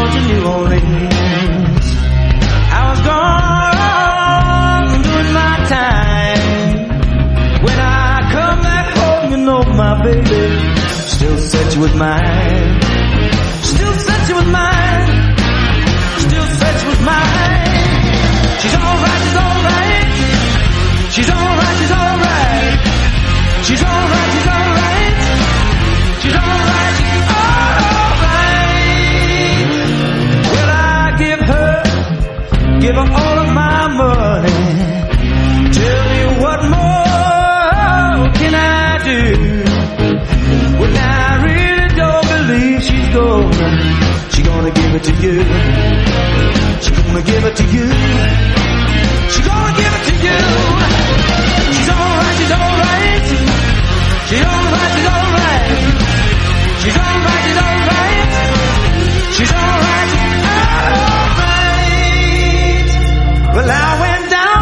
gone to New Orleans. I was gone doing my time. When I come back home, you know my baby still said she was mine. Still said she was mine. Still said she was mine. She's alright, she's alright. She's alright, she's alright. She's alright, she's alright. She's alright, she's alright. Well, I give her all of my money. Tell me what more can I do? Well, now I really don't believe she's gonna give it to you. She's gonna give it to you. She's gonna give it to you. She's alright, she's alright. She's alright, she's alright. She's alright, she's alright. She's alright, she's alright. Well, I went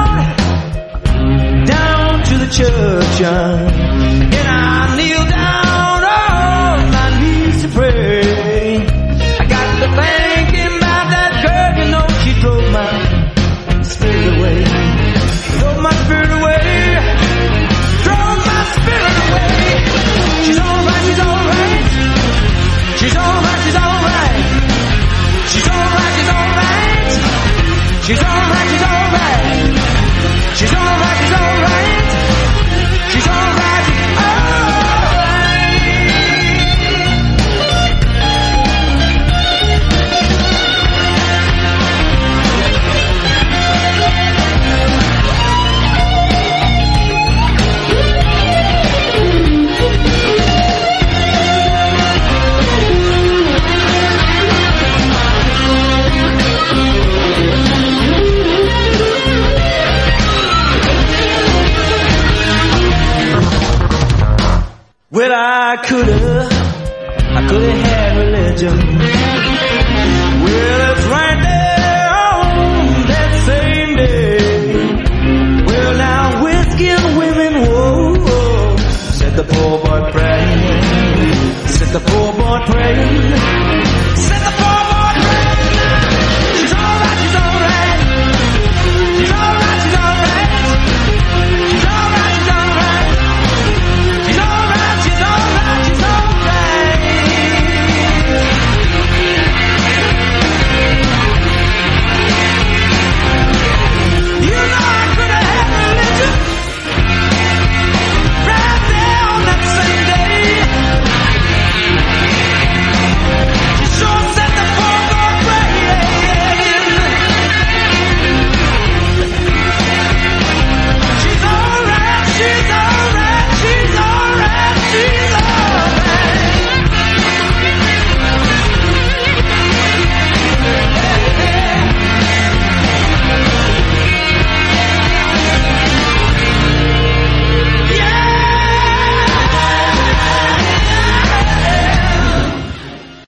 down to the church, and I kneeled down on my knees to pray. I got to thinking about that girl, you know she drove my spirit away. Drove my spirit away. Drove my spirit away. She's alright, she's alright. She's alright, she's alright. She's alright, she's alright. She's alright, she's alright. She's alright, she's alright. She's alright, she's well, I could've had religion.